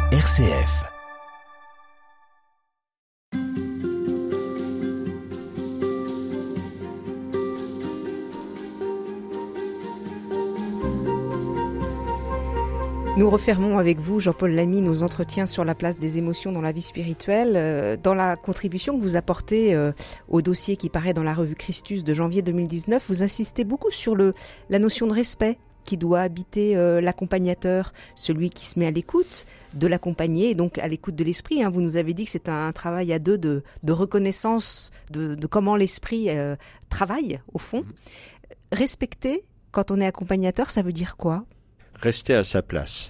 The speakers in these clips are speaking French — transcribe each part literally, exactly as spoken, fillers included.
R C F. Nous refermons avec vous, Jean-Paul Lamy, nos entretiens sur la place des émotions dans la vie spirituelle. Dans la contribution que vous apportez au dossier qui paraît dans la revue Christus de janvier deux mille dix-neuf, vous insistez beaucoup sur le, la notion de respect qui doit habiter l'accompagnateur, celui qui se met à l'écoute de l'accompagné, et donc à l'écoute de l'esprit. Vous nous avez dit que c'est un travail à deux de, de reconnaissance de, de comment l'esprit euh, travaille, au fond. Respecter, quand on est accompagnateur, ça veut dire quoi ? Rester à sa place.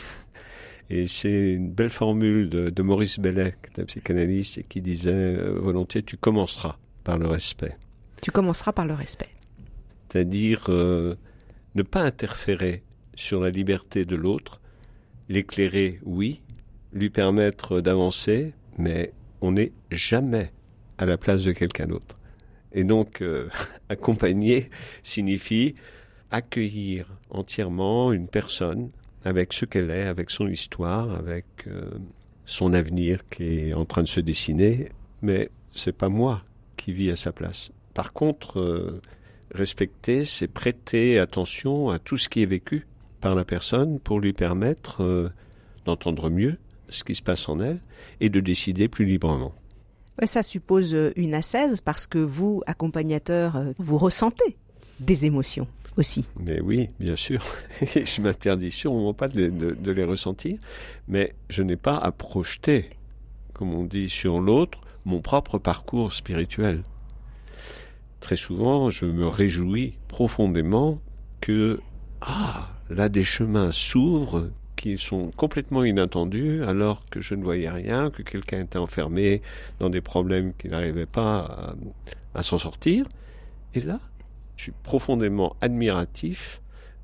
Et c'est une belle formule de, de Maurice Bellet, qui est un psychanalyste, et qui disait euh, volontiers, tu commenceras par le respect. Tu commenceras par le respect. C'est-à-dire euh, ne pas interférer sur la liberté de l'autre, l'éclairer, oui, lui permettre d'avancer, mais on n'est jamais à la place de quelqu'un d'autre. Et donc, euh, accompagner signifie accueillir entièrement une personne avec ce qu'elle est, avec son histoire, avec euh, son avenir qui est en train de se dessiner, mais c'est pas moi qui vis à sa place. Par contre, euh, respecter, c'est prêter attention à tout ce qui est vécu par la personne pour lui permettre euh, d'entendre mieux ce qui se passe en elle et de décider plus librement. Ouais, ça suppose une ascèse parce que vous, accompagnateur, vous ressentez des émotions aussi. Mais oui, bien sûr. Je m'interdis sûrement pas de les, de, de les ressentir, mais je n'ai pas à projeter, comme on dit, sur l'autre, mon propre parcours spirituel. Très souvent, je me réjouis profondément que, ah, là des chemins s'ouvrent qui sont complètement inattendus, alors que je ne voyais rien, que quelqu'un était enfermé dans des problèmes qu'il n'arrivait pas à, à s'en sortir. Et là, je suis profondément admiratif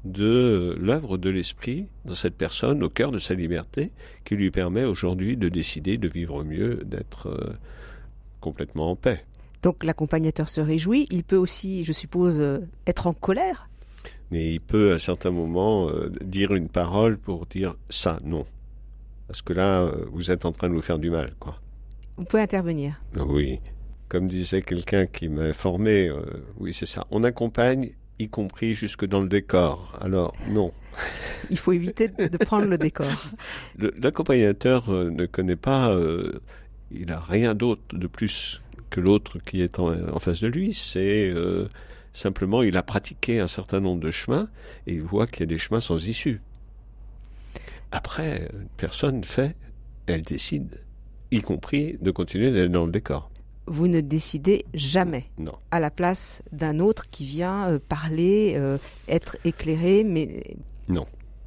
de l'œuvre de l'esprit dans cette personne au cœur de sa liberté qui lui permet aujourd'hui de décider de vivre mieux, d'être euh, complètement en paix. Donc l'accompagnateur se réjouit, il peut aussi, je suppose, euh, être en colère. Mais il peut à certains moments euh, dire une parole pour dire ça, non. Parce que là, euh, vous êtes en train de vous faire du mal, quoi. Vous pouvez intervenir. Oui. Comme disait quelqu'un qui m'a formé, euh, oui c'est ça, on accompagne y compris jusque dans le décor. Alors non. Il faut éviter de prendre le décor. Le, l'accompagnateur euh, ne connaît pas, euh, il a rien d'autre de plus que l'autre qui est en, en face de lui. C'est euh, simplement, il a pratiqué un certain nombre de chemins et il voit qu'il y a des chemins sans issue. Après, une personne fait, elle décide, y compris de continuer d'aller dans le décor. Vous ne décidez jamais non. à la place d'un autre qui vient euh, parler, euh, être éclairé, mais... Non.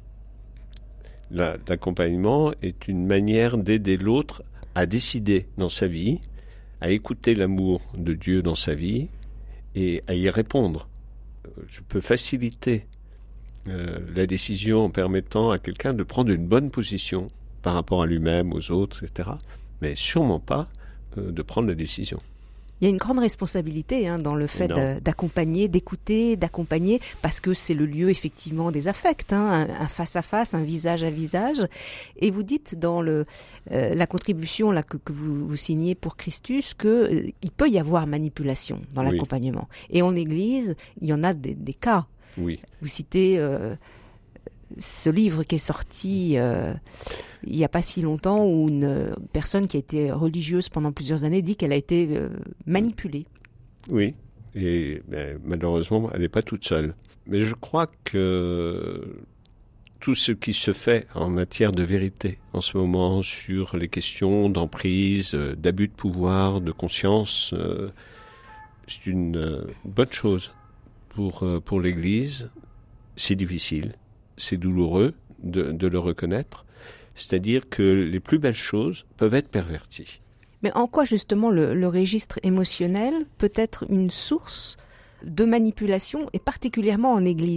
La, l'accompagnement est une manière d'aider l'autre à décider dans sa vie, à écouter l'amour de Dieu dans sa vie et à y répondre. Je peux faciliter euh, la décision en permettant à quelqu'un de prendre une bonne position par rapport à lui-même, aux autres, et cetera, mais sûrement pas de prendre la décision. Il y a une grande responsabilité hein, dans le fait de, d'accompagner, d'écouter, d'accompagner, parce que c'est le lieu effectivement des affects, hein, un, un face à face, un visage à visage. Et vous dites dans le, euh, la contribution là, que, que vous, vous signez pour Christus qu'il euh, peut y avoir manipulation dans oui. l'accompagnement. Et en Église, il y en a des, des cas. Oui. Vous citez euh, ce livre qui est sorti euh, il n'y a pas si longtemps où une personne qui a été religieuse pendant plusieurs années dit qu'elle a été euh, manipulée. Oui, et ben, malheureusement, elle n'est pas toute seule. Mais je crois que tout ce qui se fait en matière de vérité en ce moment sur les questions d'emprise, d'abus de pouvoir, de conscience, euh, c'est une euh, bonne chose pour, euh, pour l'Église. C'est difficile, c'est douloureux de, de le reconnaître. C'est-à-dire que les plus belles choses peuvent être perverties. Mais en quoi justement le, le registre émotionnel peut être une source de manipulation, et particulièrement en Église ?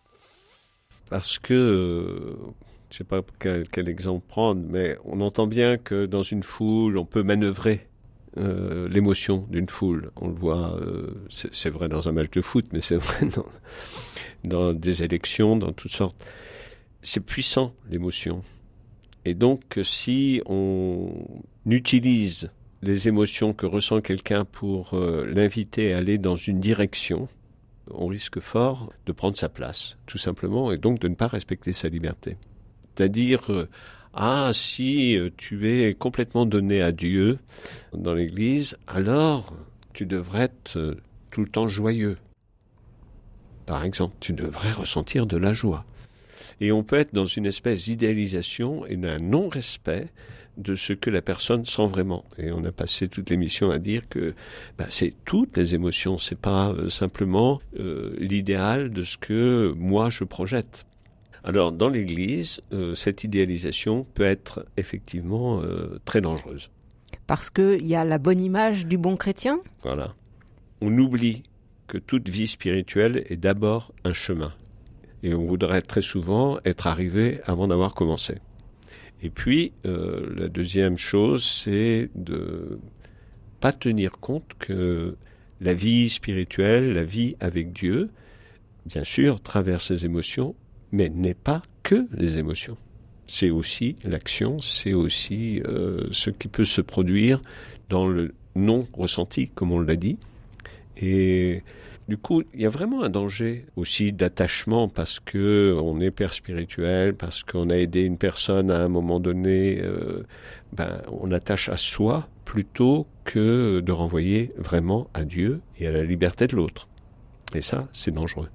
Parce que, euh, je ne sais pas quel, quel exemple prendre, mais on entend bien que dans une foule, on peut manœuvrer euh, l'émotion d'une foule. On le voit, euh, c'est, c'est vrai dans un match de foot, mais c'est vrai dans, dans des élections, dans toutes sortes. C'est puissant, l'émotion. Et donc, si on utilise les émotions que ressent quelqu'un pour euh, l'inviter à aller dans une direction, on risque fort de prendre sa place, tout simplement, et donc de ne pas respecter sa liberté. C'est-à-dire, euh, ah, si tu es complètement donné à Dieu dans l'Église, alors tu devrais être euh, tout le temps joyeux. Par exemple, tu devrais ressentir de la joie. Et on peut être dans une espèce d'idéalisation et d'un non-respect de ce que la personne sent vraiment. Et on a passé toute l'émission à dire que bah, c'est toutes les émotions, c'est pas euh, simplement euh, l'idéal de ce que moi je projette. Alors dans l'Église, euh, cette idéalisation peut être effectivement euh, très dangereuse. Parce qu'il y a la bonne image du bon chrétien ? Voilà. On oublie que toute vie spirituelle est d'abord un chemin. Et on voudrait très souvent être arrivé avant d'avoir commencé. Et puis, euh, la deuxième chose, c'est de pas tenir compte que la vie spirituelle, la vie avec Dieu, bien sûr, traverse les émotions, mais n'est pas que les émotions. C'est aussi l'action, c'est aussi euh, ce qui peut se produire dans le non-ressenti, comme on l'a dit. Et du coup, il y a vraiment un danger aussi d'attachement parce que on est père spirituel, parce qu'on a aidé une personne à un moment donné, euh, ben, on attache à soi plutôt que de renvoyer vraiment à Dieu et à la liberté de l'autre. Et ça, c'est dangereux.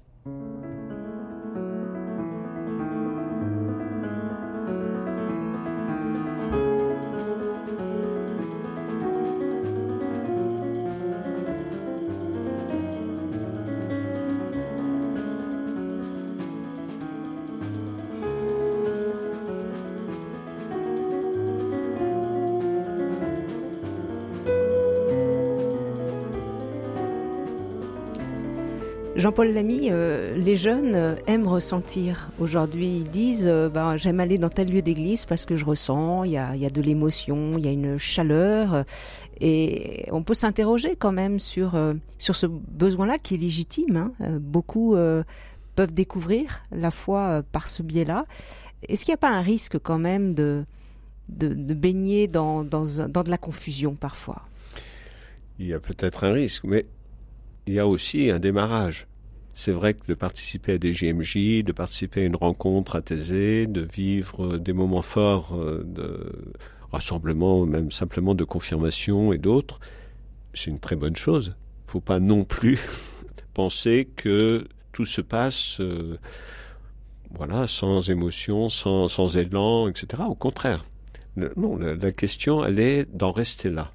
Jean-Paul Lamy, euh, les jeunes euh, aiment ressentir. Aujourd'hui, ils disent euh, ben, j'aime aller dans tel lieu d'église parce que je ressens, il y a, y a de l'émotion, il y a une chaleur. Euh, et on peut s'interroger quand même sur, euh, sur ce besoin-là qui est légitime. Hein. Euh, beaucoup euh, peuvent découvrir la foi euh, par ce biais-là. Est-ce qu'il n'y a pas un risque quand même de, de, de baigner dans, dans, dans de la confusion parfois ? Il y a peut-être un risque, mais il y a aussi un démarrage. C'est vrai que de participer à des J M J, de participer à une rencontre à Thésée, de vivre des moments forts de rassemblement, même simplement de confirmation et d'autres, c'est une très bonne chose. Il ne faut pas non plus penser que tout se passe euh, voilà, sans émotion, sans, sans élan, et cetera. Au contraire. Non, la, la question, elle est d'en rester là.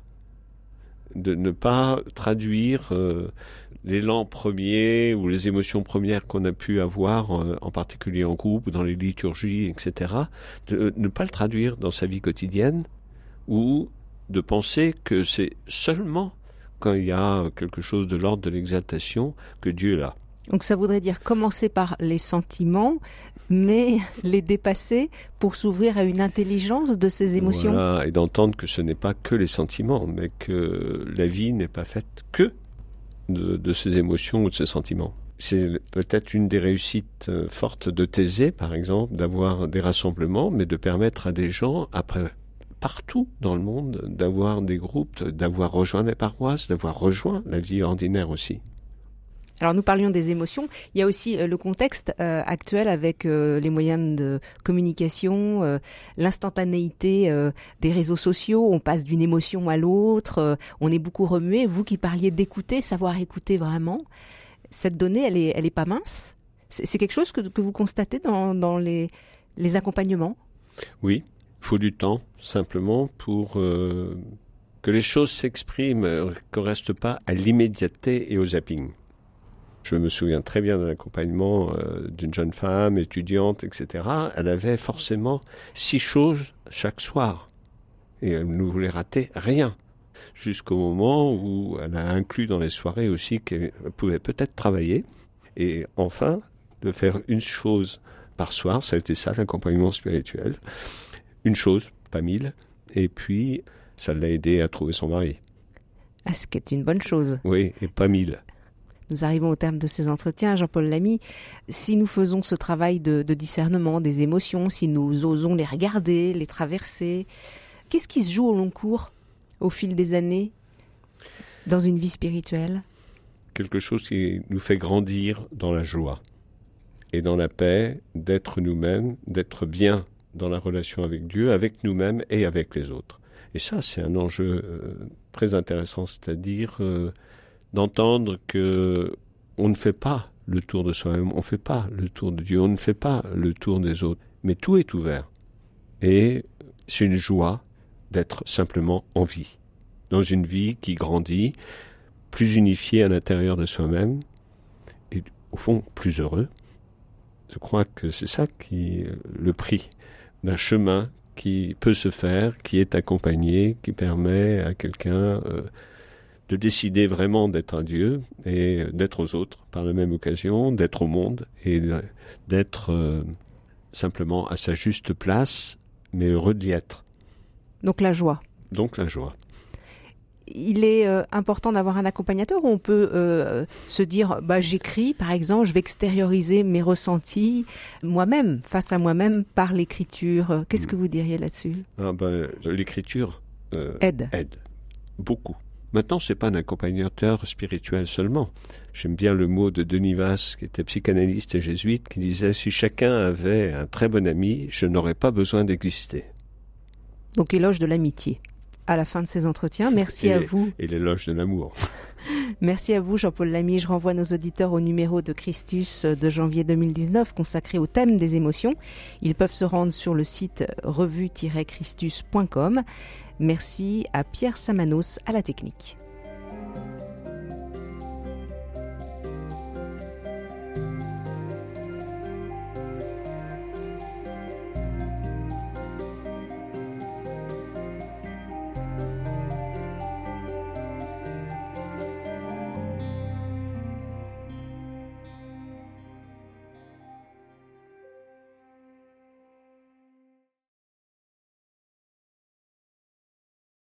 De ne pas traduire euh, l'élan premier ou les émotions premières qu'on a pu avoir, euh, en particulier en groupe ou dans les liturgies, et cetera, de ne pas le traduire dans sa vie quotidienne ou de penser que c'est seulement quand il y a quelque chose de l'ordre de l'exaltation que Dieu est là. Donc ça voudrait dire commencer par les sentiments, mais les dépasser pour s'ouvrir à une intelligence de ces émotions. Voilà, et d'entendre que ce n'est pas que les sentiments, mais que la vie n'est pas faite que de, de ces émotions ou de ces sentiments. C'est peut-être une des réussites fortes de Thésée, par exemple, d'avoir des rassemblements, mais de permettre à des gens, après partout dans le monde, d'avoir des groupes, d'avoir rejoint des paroisses, d'avoir rejoint la vie ordinaire aussi. Alors nous parlions des émotions, il y a aussi euh, le contexte euh, actuel avec euh, les moyens de communication, euh, l'instantanéité euh, des réseaux sociaux, on passe d'une émotion à l'autre, euh, on est beaucoup remué. Vous qui parliez d'écouter, savoir écouter vraiment, cette donnée, elle est, elle est pas mince. C'est, c'est quelque chose que, que vous constatez dans, dans les, les accompagnements ? Oui, il faut du temps simplement pour euh, que les choses s'expriment, euh, qu'on ne reste pas à l'immédiateté et au zapping. Je me souviens très bien d'un accompagnement euh, d'une jeune femme, étudiante, et cetera. Elle avait forcément six choses chaque soir. Et elle ne voulait rater rien. Jusqu'au moment où elle a inclus dans les soirées aussi qu'elle pouvait peut-être travailler. Et enfin, de faire une chose par soir, ça a été ça l'accompagnement spirituel. Une chose, pas mille. Et puis, ça l'a aidé à trouver son mari. Ah, ce qui est une bonne chose. Oui, et pas mille. Nous arrivons au terme de ces entretiens, Jean-Paul Lamy. Si nous faisons ce travail de, de discernement des émotions, si nous osons les regarder, les traverser, qu'est-ce qui se joue au long cours, au fil des années, dans une vie spirituelle ? Quelque chose qui nous fait grandir dans la joie et dans la paix, d'être nous-mêmes, d'être bien dans la relation avec Dieu, avec nous-mêmes et avec les autres. Et ça, c'est un enjeu euh, très intéressant, c'est-à-dire euh, d'entendre que on ne fait pas le tour de soi-même, on ne fait pas le tour de Dieu, on ne fait pas le tour des autres, mais tout est ouvert. Et c'est une joie d'être simplement en vie, dans une vie qui grandit, plus unifiée à l'intérieur de soi-même, et au fond, plus heureux. Je crois que c'est ça qui est le prix d'un chemin qui peut se faire, qui est accompagné, qui permet à quelqu'un euh, de décider vraiment d'être un Dieu et d'être aux autres par la même occasion, d'être au monde et d'être euh, simplement à sa juste place, mais heureux d'y être. Donc la joie. Donc la joie. Il est euh, important d'avoir un accompagnateur où on peut euh, se dire bah, j'écris, par exemple, je vais extérioriser mes ressentis moi-même, face à moi-même, par l'écriture. Qu'est-ce que vous diriez là-dessus ? ah ben, L'écriture euh, aide. aide beaucoup. Maintenant, c'est pas un accompagnateur spirituel seulement. J'aime bien le mot de Denis Vasse, qui était psychanalyste et jésuite, qui disait « Si chacun avait un très bon ami, je n'aurais pas besoin d'exister ». Donc éloge de l'amitié. À la fin de ces entretiens, merci et, à vous. Et l'éloge de l'amour. Merci à vous, Jean-Paul Lamy. Je renvoie nos auditeurs au numéro de Christus de janvier deux mille dix-neuf consacré au thème des émotions. Ils peuvent se rendre sur le site revue tiret christus point com. Merci à Pierre Samanos à la technique.